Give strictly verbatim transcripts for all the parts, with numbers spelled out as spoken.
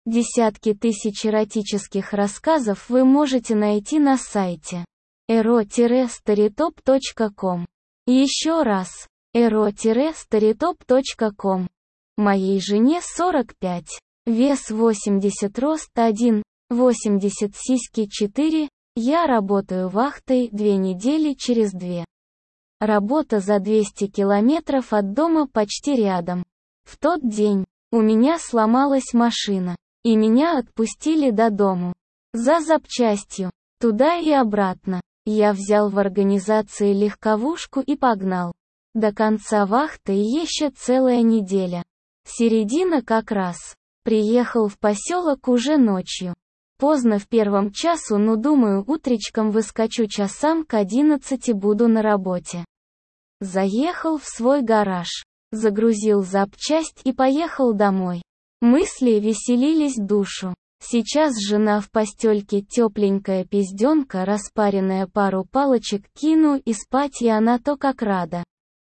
Десятки тысяч эротических рассказов вы можете найти на сайте эро старитоп точка ком. Еще раз, эро старитоп точка ком. Моей жене сорок пять, вес восемьдесят, рост один, восемьдесят, сиськи четыре, я работаю вахтой две недели через две. Работа за двести километров от дома почти рядом. В тот день у меня сломалась машина, и меня отпустили до дому. За запчастью, туда и обратно. Я взял в организации легковушку и погнал. До конца вахты еще целая неделя. Середина как раз. Приехал в поселок уже ночью. Поздно в первом часу, но думаю, утречком выскочу часам к одиннадцати буду на работе. Заехал в свой гараж, загрузил запчасть и поехал домой. Мысли веселились душу. Сейчас жена в постельке, тепленькая пизденка, распаренная, пару палочек кину и спать, и она то как рада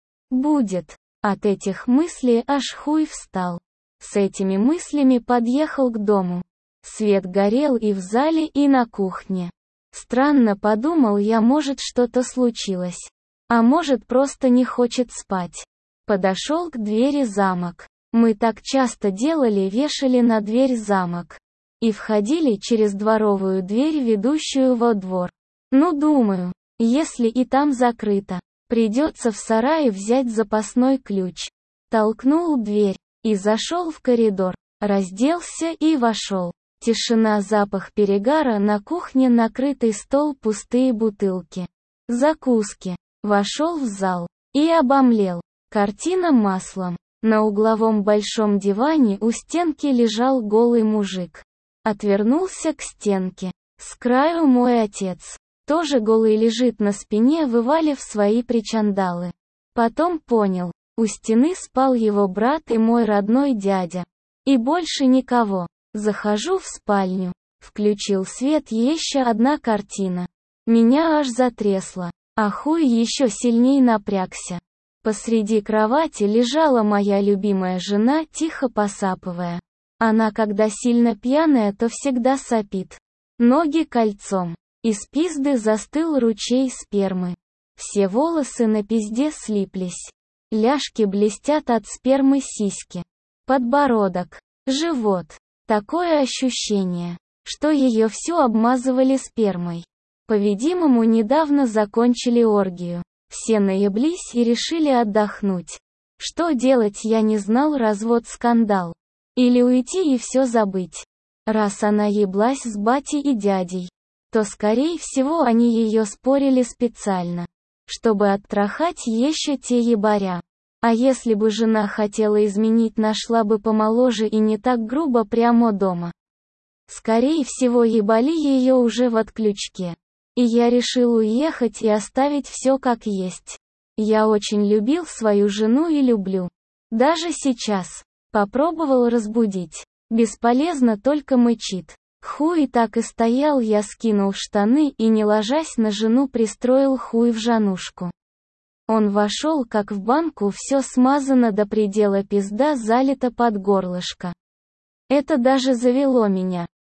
будет. От этих мыслей аж хуй встал. С этими мыслями подъехал к дому. Свет горел и в зале, и на кухне. Странно, подумал я, может что-то случилось. А может просто не хочет спать. Подошел к двери замок. Мы так часто делали, вешали на дверь замок. И входили через дворовую дверь, ведущую во двор. Ну думаю, если и там закрыто, придется в сарае взять запасной ключ. Толкнул дверь и зашел в коридор, разделся и вошел. Тишина, запах перегара, на кухне накрытый стол, пустые бутылки, закуски. Вошел в зал и обомлел. Картина маслом. На угловом большом диване у стенки лежал голый мужик. Отвернулся к стенке. С краю мой отец. Тоже голый лежит на спине, вывалив свои причандалы. Потом понял. У стены спал его брат и мой родной дядя. И больше никого. Захожу в спальню. Включил свет, еще одна картина. Меня аж затрясло. А хуй еще сильней напрягся. Посреди кровати лежала моя любимая жена, тихо посапывая. Она когда сильно пьяная, то всегда сопит. Ноги кольцом. Из пизды застыл ручей спермы. Все волосы на пизде слиплись. Ляжки блестят от спермы, сиськи. Подбородок. Живот. Такое ощущение, что ее всю обмазывали спермой. По-видимому, недавно закончили оргию. Все наеблись и решили отдохнуть. Что делать я не знал, развод, скандал. Или уйти и все забыть. Раз она еблась с батей и дядей, то скорее всего они ее спорили специально, чтобы оттрахать еще те ебаря. А если бы жена хотела изменить, нашла бы помоложе и не так грубо прямо дома. Скорее всего, ебали ее уже в отключке. И я решил уехать и оставить все как есть. Я очень любил свою жену и люблю. Даже сейчас. Попробовал разбудить. Бесполезно, только мычит. Хуй так и стоял, я скинул штаны и, не ложась на жену, пристроил хуй в жанушку. Он вошел как в банку, все смазано до предела, пизда залита под горлышко. Это даже завело меня.